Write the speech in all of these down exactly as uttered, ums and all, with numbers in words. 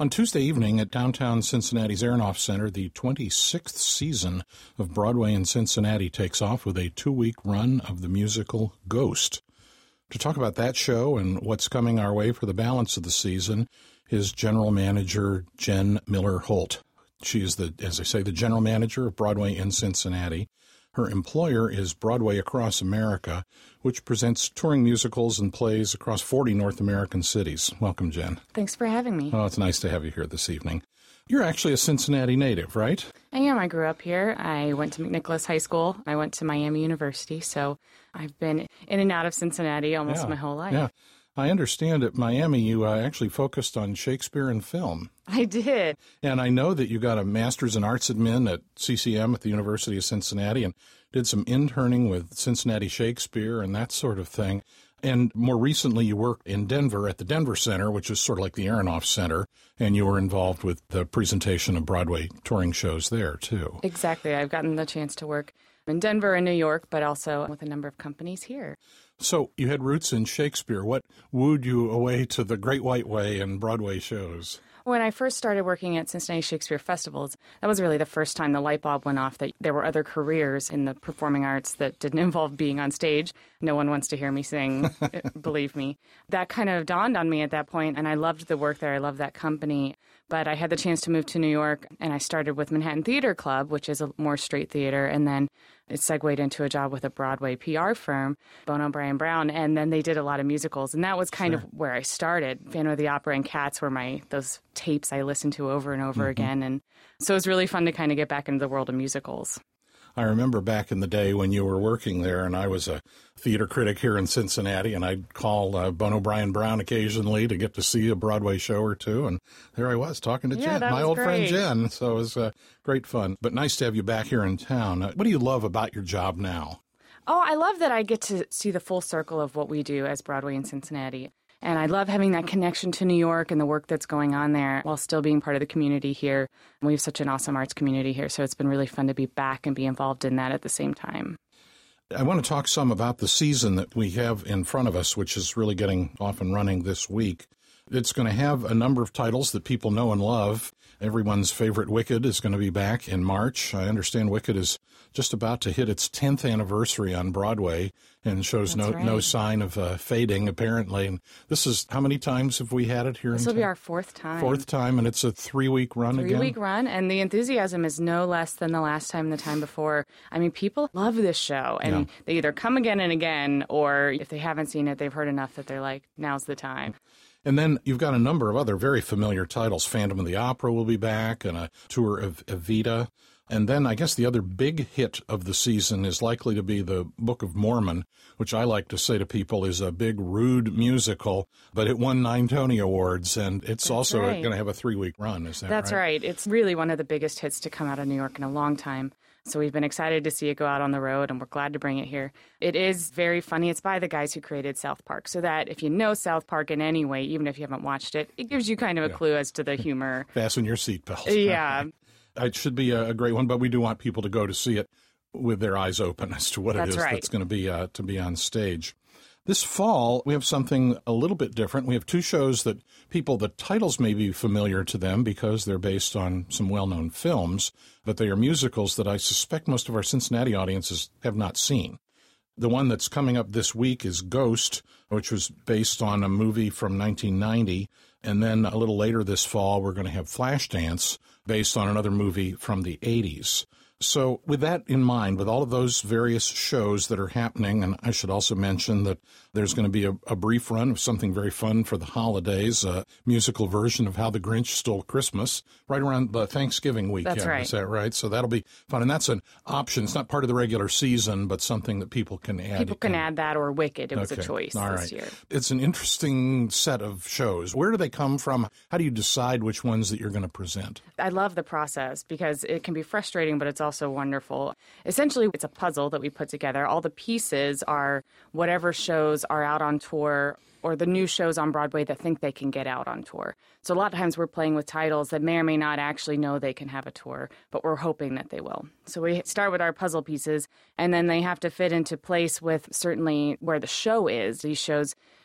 On Tuesday evening at downtown Cincinnati's Aronoff Center, the twenty-sixth season of Broadway in Cincinnati takes off with a two-week run of the musical Ghost. To talk about that show and what's coming our way for the balance of the season is general manager Jen Miller-Holt. She is, the, as I say, the general manager of Broadway in Cincinnati. Her employer is Broadway Across America, which presents touring musicals and plays across forty North American cities. Welcome, Jen. Thanks for having me. Oh, it's nice to have you here this evening. You're actually a Cincinnati native, right? I am. I grew up here. I went to McNicholas High School. I went to Miami University, so I've been in and out of Cincinnati almost yeah. my whole life. Yeah. I understand at Miami you uh, actually focused on Shakespeare and film. I did. And I know that you got a master's in arts admin at C C M at the University of Cincinnati and did some interning with Cincinnati Shakespeare and that sort of thing. And more recently you worked in Denver at the Denver Center, which is sort of like the Aronoff Center, and you were involved with the presentation of Broadway touring shows there, too. Exactly. I've gotten the chance to work in Denver and New York, but also with a number of companies here. So you had roots in Shakespeare. What wooed you away to the Great White Way and Broadway shows? When I first started working at Cincinnati Shakespeare Festivals, that was really the first time the light bulb went off that there were other careers in the performing arts that didn't involve being on stage. No one wants to hear me sing, believe me. That kind of dawned on me at that point, and I loved the work there. I loved that company. But I had the chance to move to New York, and I started with Manhattan Theater Club, which is a more straight theater, and then it segued into a job with a Broadway P R firm, Bono Bryan Brown, and then they did a lot of musicals, and that was kind sure. of where I started. Phantom of the Opera and Cats were my those tapes I listened to over and over mm-hmm. again, and so it was really fun to kind of get back into the world of musicals. I remember back in the day when you were working there, and I was a theater critic here in Cincinnati, and I'd call uh, Bono Bryan Brown occasionally to get to see a Broadway show or two, and there I was talking to yeah, Jen, my old great. friend Jen, so it was uh, great fun. But nice to have you back here in town. Uh, what do you love about your job now? Oh, I love that I get to see the full circle of what we do as Broadway in Cincinnati. And I love having that connection to New York and the work that's going on there while still being part of the community here. We have such an awesome arts community here, so it's been really fun to be back and be involved in that at the same time. I want to talk some about the season that we have in front of us, which is really getting off and running this week. It's going to have a number of titles that people know and love. Everyone's favorite Wicked is going to be back in March. I understand Wicked is just about to hit its tenth anniversary on Broadway and shows That's no right. no sign of uh, fading, apparently. And this is, how many times have we had it here? This in will town? be our fourth time. Fourth time, and it's a three-week run Three again? Three-week run, and the enthusiasm is no less than the last time and the time before. I mean, people love this show, and yeah. they either come again and again, or if they haven't seen it, they've heard enough that they're like, now's the time. And then you've got a number of other very familiar titles. Phantom of the Opera will be back, and a tour of Evita. And then I guess the other big hit of the season is likely to be the Book of Mormon, which I like to say to people is a big, rude musical, but it won nine Tony Awards, and it's That's also right. going to have a three-week run. Is that That's right? right. It's really one of the biggest hits to come out of New York in a long time. So we've been excited to see it go out on the road, and we're glad to bring it here. It is very funny. It's by the guys who created South Park, so that if you know South Park in any way, even if you haven't watched it, it gives you kind of a yeah. clue as to the humor. Fasten your seatbelts. Yeah. It should be a great one, but we do want people to go to see it with their eyes open as to what That's it is right. that's going to be uh, to be on stage. This fall, we have something a little bit different. We have two shows that people, the titles may be familiar to them because they're based on some well-known films, but they are musicals that I suspect most of our Cincinnati audiences have not seen. The one that's coming up this week is Ghost, which was based on a movie from nineteen ninety. And then a little later this fall, we're going to have Flashdance, based on another movie from the eighties. So with that in mind, with all of those various shows that are happening, and I should also mention that there's going to be a, a brief run of something very fun for the holidays, a musical version of How the Grinch Stole Christmas, right around the Thanksgiving weekend. That's right. Is that right? So that'll be fun. And that's an option. It's not part of the regular season, but something that people can add. People can in. add that or Wicked. It was Okay. a choice All this right. year. It's an interesting set of shows. Where do they come from? How do you decide which ones that you're going to present? I love the process because it can be frustrating, but it's also wonderful. Essentially, it's a puzzle that we put together. All the pieces are whatever shows are out on tour or the new shows on Broadway that think they can get out on tour. So a lot of times we're playing with titles that may or may not actually know they can have a tour, but we're hoping that they will. So we start with our puzzle pieces, and then they have to fit into place with certainly where the show is. These shows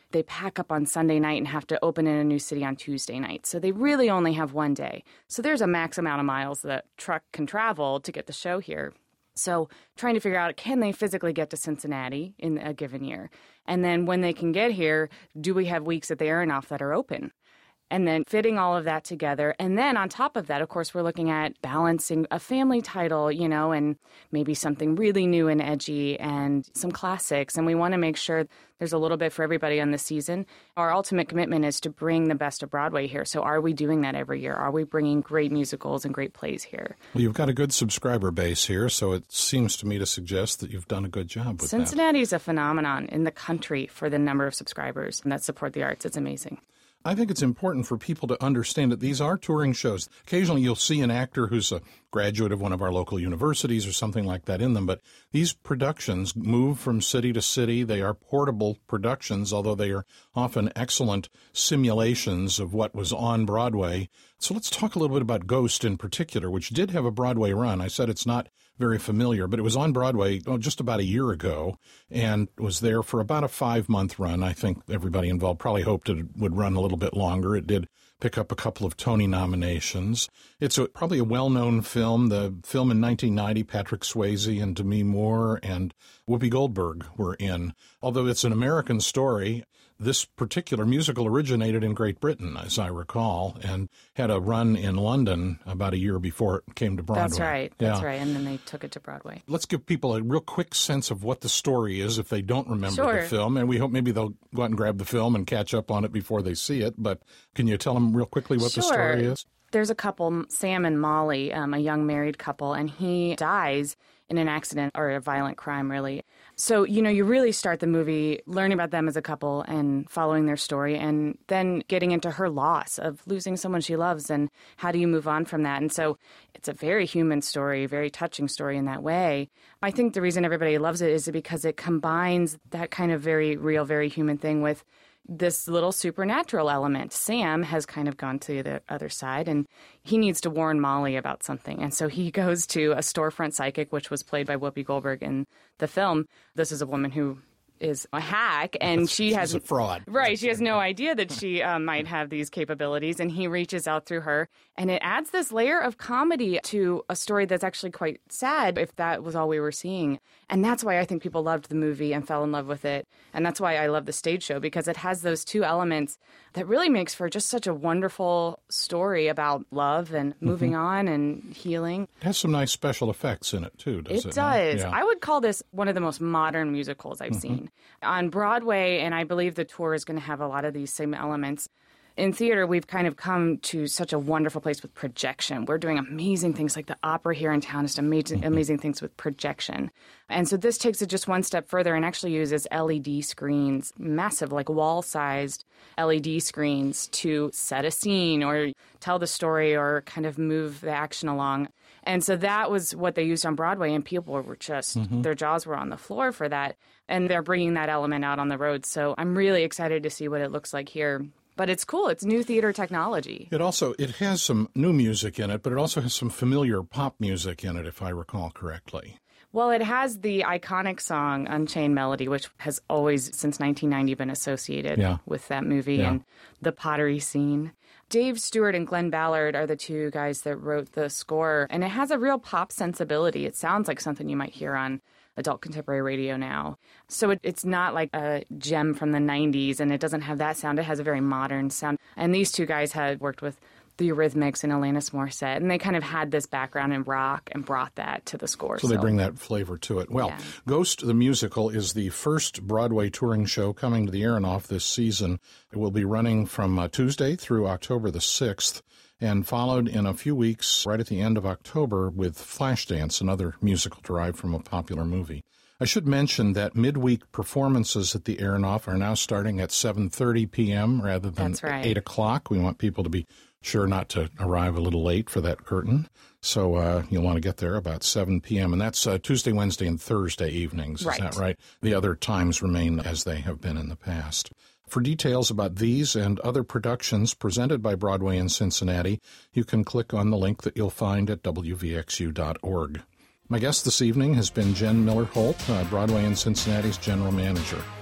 they pack up on Sunday night and have to open in a new city on Tuesday night. So they really only have one day. So there's a max amount of miles that truck can travel to get the show here. So trying to figure out, can they physically get to Cincinnati in a given year? And then when they can get here, do we have weeks at the Aronoff that are open? And then fitting all of that together. And then on top of that, of course, we're looking at balancing a family title, you know, and maybe something really new and edgy and some classics. And we want to make sure there's a little bit for everybody on the season. Our ultimate commitment is to bring the best of Broadway here. So are we doing that every year? Are we bringing great musicals and great plays here? Well, you've got a good subscriber base here, so it seems to me to suggest that you've done a good job with Cincinnati that. Cincinnati is a phenomenon in the country for the number of subscribers that support the arts. It's amazing. I think it's important for people to understand that these are touring shows. Occasionally you'll see an actor who's a graduate of one of our local universities or something like that in them, but these productions move from city to city. They are portable productions, although they are often excellent simulations of what was on Broadway. So let's talk a little bit about Ghost in particular, which did have a Broadway run. I said it's not very familiar, but it was on Broadway oh, just about a year ago and was there for about a five-month run. I think everybody involved probably hoped it would run a little bit longer. It did pick up a couple of Tony nominations. It's a, probably a well-known film. The film in nineteen ninety, Patrick Swayze and Demi Moore and Whoopi Goldberg were in. Although it's an American story, this particular musical originated in Great Britain, as I recall, and had a run in London about a year before it came to Broadway. That's right. That's yeah. right. And then they took it to Broadway. Let's give people a real quick sense of what the story is if they don't remember Sure. the film. And we hope maybe they'll go out and grab the film and catch up on it before they see it. But can you tell them real quickly what Sure. the story is? There's a couple, Sam and Molly, um, a young married couple, and he dies in an accident or a violent crime, really. So, you know, you really start the movie learning about them as a couple and following their story and then getting into her loss of losing someone she loves and how do you move on from that. And so it's a very human story, very touching story in that way. I think the reason everybody loves it is because it combines that kind of very real, very human thing with this little supernatural element. Sam has kind of gone to the other side, and he needs to warn Molly about something. And so he goes to a storefront psychic, which was played by Whoopi Goldberg in the film. This is a woman who is a hack, and she has a fraud. Right, she has no idea that she uh, might have these capabilities, and he reaches out through her, and it adds this layer of comedy to a story that's actually quite sad if that was all we were seeing. And that's why I think people loved the movie and fell in love with it, and that's why I love the stage show, because it has those two elements that really makes for just such a wonderful story about love and moving mm-hmm. on and healing. It has some nice special effects in it, too, does it? It does. Yeah. I would call this one of the most modern musicals I've mm-hmm. seen. On Broadway, and I believe the tour is going to have a lot of these same elements. In theater, we've kind of come to such a wonderful place with projection. We're doing amazing things like the opera here in town is amazing, amazing things with projection. And so this takes it just one step further and actually uses L E D screens, massive, like wall-sized L E D screens to set a scene or tell the story or kind of move the action along. And so that was what they used on Broadway, and people were just, mm-hmm. their jaws were on the floor for that. And they're bringing that element out on the road. So I'm really excited to see what it looks like here. But it's cool. It's new theater technology. It also, it has some new music in it, but it also has some familiar pop music in it, if I recall correctly. Well, it has the iconic song Unchained Melody, which has always, since nineteen ninety, been associated yeah. with that movie yeah. and the pottery scene. Dave Stewart and Glenn Ballard are the two guys that wrote the score, and it has a real pop sensibility. It sounds like something you might hear on adult contemporary radio now. So it, it's not like a gem from the nineties, and it doesn't have that sound. It has a very modern sound. And these two guys had worked with the Eurythmics and Alanis Morissette, and they kind of had this background in rock and brought that to the score. So, so. they bring that flavor to it. Well, yeah. Ghost the Musical is the first Broadway touring show coming to the Aronoff this season. It will be running from uh, Tuesday through October the sixth, and followed in a few weeks right at the end of October with Flashdance, another musical derived from a popular movie. I should mention that midweek performances at the Aronoff are now starting at seven thirty p.m. rather than right. eight o'clock. We want people to be sure not to arrive a little late for that curtain. So uh, you'll want to get there about seven p.m. And that's uh, Tuesday, Wednesday, and Thursday evenings. Right. Is that right? The other times remain as they have been in the past. For details about these and other productions presented by Broadway in Cincinnati, you can click on the link that you'll find at W V X U dot org. My guest this evening has been Jen Miller Holt, uh, Broadway in Cincinnati's general manager.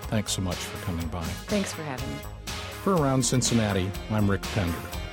Thanks so much for coming by. Thanks for having me. For Around Cincinnati, I'm Rick Pender.